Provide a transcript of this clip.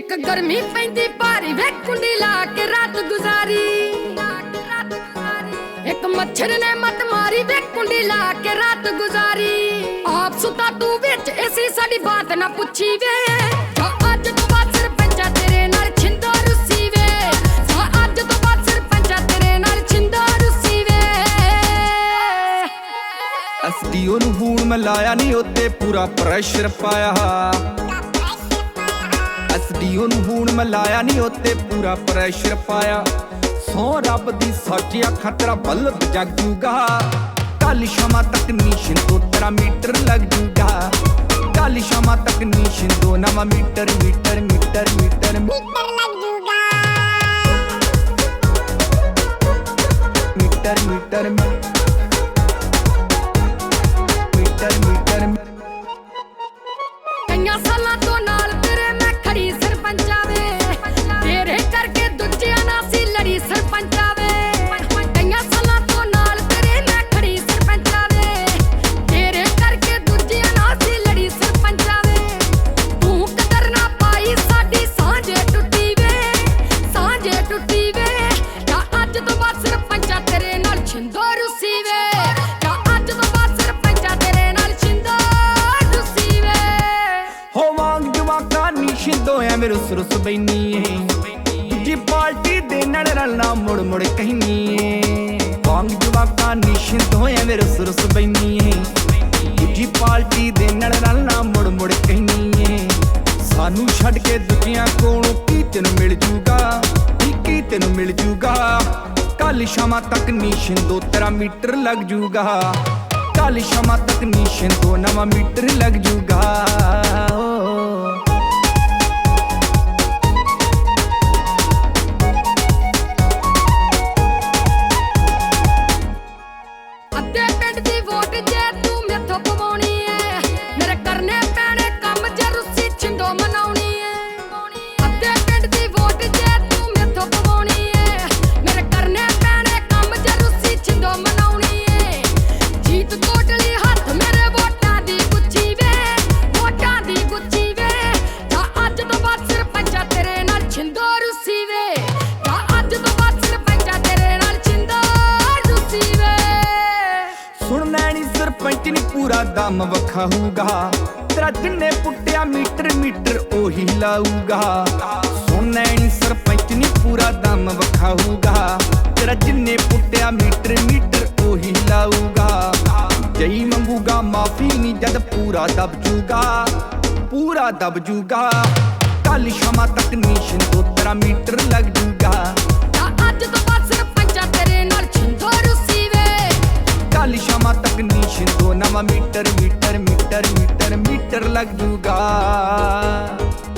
ਇੱਕ ਗਰਮੀ ਪੈਂਦੀ ਭਾਰੀ ਵੇ ਕੁੰਡੀ ਲਾ ਕੇ ਰਾਤ ਗੁਜ਼ਾਰੀ। ਇੱਕ ਮੱਛਰ ਨੇ ਮਤ ਮਾਰੀ ਵੇ ਕੁੰਡੀ ਲਾ ਕੇ ਰਾਤ ਗੁਜ਼ਾਰੀ। ਆਪ ਸੁਤਾ ਤੂੰ ਵਿੱਚ ਐਸੀ ਸਾਡੀ ਬਾਤ ਨਾ ਪੁੱਛੀ ਵੇ। ਅੱਜ ਤੋਂ ਬਾਅਦ ਸਰਪੰਚਾ ਤੇਰੇ ਨਾਲ ਛਿੰਦੋ ਰੁੱਸੀ ਵੇ। ਅੱਜ ਤੋਂ ਬਾਅਦ ਸਰਪੰਚਾ ਤੇਰੇ ਨਾਲ ਛਿੰਦੋ ਰੁੱਸੀ ਵੇ। ਐਸਡੀਓ ਨੂੰ ਫੋਨ ਮੈਂ ਲਾਇਆ ਨਹੀਂ, ਉੱਤੇ ਪੂਰਾ ਪ੍ਰੈਸ਼ਰ ਪਾਇਆ। ਐਸਡੀਓ ਨੂੰ ਫੋਨ ਮੈਂ ਲਾਇਆ ਨਹੀਂ, ਉੱਤੇ ਪੂਰਾ ਪ੍ਰੈਸ਼ਰ ਪਾਇਆ। ਸੌ ਰੱਬ ਦੀ ਸੱਚ ਅੱਖਾਂ ਤੇਰਾ ਬਲਬ ਜਗ ਜੂਗਾ। ਕੱਲ ਸ਼ਾਮਾਂ ਤੱਕ ਨੀਸ਼ਨ ਤੋਂ ਤੇਰਾ ਮੀਟਰ ਲੱਗ ਜੂਗਾ। ਕੱਲ ਸ਼ਾਮਾਂ ਤੱਕ ਨੀਸ਼ਨ ਤੋਂ ਨਵਾਂ meter meter meter meter meter ਲੱਗ ਜੂਗਾ। Meter meter meter meter. ਕਈਆਂ ਸਾਲਾਂ ਤੋਂ ਨਾਲ ਤੇਰੇ ਮੈਂ ਖੜੀ ਸਰਪੰਚਾ ਵੇ। ਤੇਰੇ ਕਰਕੇ ਦੂਜਿਆਂ ਨਾਲ ਸੀ ਲੜੀ ਸਰਪੰਚਾ ਵੇ। ਕਈਆਂ ਸਾਲਾਂ ਤੋਂ ਨਾਲ ਤੇਰੇ ਮੈਂ ਖੜੀ ਸਰਪੰਚਾ ਵੇ। ਤੇਰੇ ਕਰਕੇ ਦੂਜਿਆਂ ਨਾਲ ਸੀ ਲੜੀ ਸਰਪੰਚਾ ਵੇ। ਤੂੰ ਕਦਰ ਨਾ ਪਾਈ ਸਾਡੀ ਸਾਂਝੇ ਟੁੱਟੀ ਵੇ। ਸਾਂਝੇ ਟੁੱਟੀ ਵੇ। ਜਾਂ ਅੱਜ ਤੋਂ ਬਾਅਦ ਸਰਪੰਚਾ ਤੇਰੇ ਨਾਲ ਛਿੰਦੋ ਰੁੱਸੀ ਵੇ। ਜਾਂ ਅੱਜ ਤੋਂ ਬਾਅਦ ਸਰਪੰਚਾ ਤੇਰੇ ਨਾਲ ਛਿੰਦੋ ਰੁੱਸੀ ਵੇ। ਹੋ ਵਾਂਗ ਜਵਾਕਾਂ ਨੀ ਛਿੰਦੋ ਐ ਮੇਰੇ ਰੁੱਸ ਬੈਨੀ ਏ। ਦੂਜੀ ਪਾਰਟੀ ਦੇ ਨਾਲ ਰਲਣਾ ਮੁੜ ਮੁੜ ਕਹਿਨੀ ਏ। ਵਾਂਗ ਜਵਾਕਾਂ ਨੀ ਛਿੰਦੋ ਐ ਮੇਰੇ ਰੁੱਸ ਬੈਨੀ ਏ। ਦੂਜੀ ਪਾਰਟੀ ਦੇ ਨਾਲ ਰਲਣਾ ਮੁੜ ਮੁੜ ਕਹਿਨੀ ਏ। ਸਾਨੂੰ ਛੱਡ ਕੇ ਦੂਜਿਆਂ ਕੋਲੋਂ ਕੀ ਤੈਨੂੰ ਮਿਲ ਜੂਗਾ। ਕੀ ਤੈਨੂੰ ਮਿਲ ਜੂਗਾ। ਕੱਲ ਸ਼ਾਮਾਂ ਤੱਕ ਨੀ ਛਿੰਦੋ ਤੇਰਾ ਮੀਟਰ ਲੱਗ ਜੂਗਾ। ਕੱਲ ਸ਼ਾਮਾਂ ਤੱਕ ਨੀ ਛਿੰਦੋ ਨਵਾਂ ਮੀਟਰ ਲੱਗ ਜੂਗਾ। ਅੱਧੇ ਪਿੰਡ ਦੀ ਵੋਟ ਜੇ ਤੂੰ ਮੈਥੋਂ ਪਵਾਉਣੀ ਏ। ਮੇਰੇ ਕਰਨੇ ਪੈਣੇ ਕੰਮ ਜੇ ਰੁੱਸੀ ਛਿੰਦੋ ਮਨਾਉਣੀ ਏ। ਅੱਧੇ ਪਿੰਡ ਦੀ ਵੋਟ ਜੇ ਤੂੰ ਮੈਥੋਂ ਪਵਾਉਣੀ ਏ। ਮੇਰੇ ਕਰਨੇ ਪੈਣੇ ਕੰਮ ਜੇ ਰੁੱਸੀ ਛਿੰਦੋ ਮਨਾਉਣੀ ਏ। ਜੀਤ ਕੋਟਲੀ ਹੱਥ ਮੇਰੇ ਵੋਟਾਂ ਦੀ ਗੁੱਛੀ ਵੇ। ਵੋਟਾਂ ਦੀ ਗੁੱਛੀ ਵੇ। ਜਾਂ ਅੱਜ ਤੋਂ ਬਾਅਦ ਸਰਪੰਚਾ ਤੇਰੇ ਨਾਲ ਛਿੰਦੋ ਰੁੱਸੀ ਵੇ। ਜਾਂ ਅੱਜ ਤੋਂ ਬਾਅਦ ਸਰਪੰਚਾ ਤੇਰੇ ਨਾਲ ਛਿੰਦੋ ਰੁੱਸੀ ਵੇ। ਸੁਣਨਾ ਨੀ ਸਰਪੰਚ ਨੀ ਪੂਰਾ ਦਮ ਵਖਾ ਹੋਊਗਾ। ਤੇਰਾ ਜਿੰਨੇ ਪੁੱਟਿਆ ਮੀਟਰ ਮੀਟਰ ਉਹੀ ਲਾਊਗਾ। ਸੁਣਨਾ ਨੀ ਸਰਪੰਚ ਨੀ ਪੂਰਾ ਦਮ ਵਖਾ ਹੋਊਗਾ। ਤੇਰਾ ਜਿੰਨੇ ਪੁੱਟਿਆ ਮੀਟਰ ਮੀਟਰ ਉਹੀ ਲਾਊਗਾ। ਜਈ ਮੰਗੂਗਾ ਮਾਫੀ ਨੀ ਜਦ ਪੂਰਾ ਦਬ ਜੂਗਾ। ਪੂਰਾ ਦਬ ਜੂਗਾ। ਕੱਲ ਸ਼ਾਮਾਂ ਤੱਕ ਨੀਸ਼ਨ ਤੋਂ ਤੇਰਾ ਮੀਟਰ ਲੱਗ ਜੂਗਾ। ਅੱਜ ਤੋਂ ਬਾਅਦ ਸਰਪੰਚਾ ਤੇਰੇ ਨਾਲ ਛਿੰਦੋ ਰੁੱਸੀ ਵੇ। ਕੱਲ ਸ਼ਾਮਾਂ ਤੱਕ ਨੀਸ਼ਨ ਤੋਂ ਨਵਾਂ meter meter meter meter meter ਲੱਗ ਜੂਗਾ।